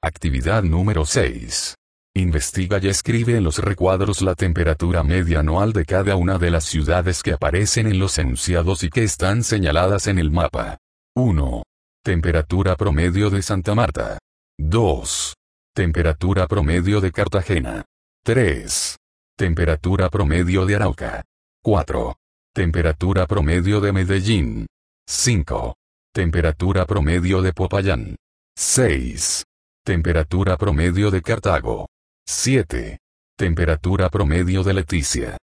Actividad número 6. Investiga y escribe en los recuadros la temperatura media anual de cada una de las ciudades que aparecen en los enunciados y que están señaladas en el mapa. 1. Temperatura promedio de Santa Marta. 2. Temperatura promedio de Cartagena. 3. Temperatura promedio de Arauca. 4. Temperatura promedio de Medellín. 5. Temperatura promedio de Popayán. 6. Temperatura promedio de Cartago. 7. Temperatura promedio de Leticia.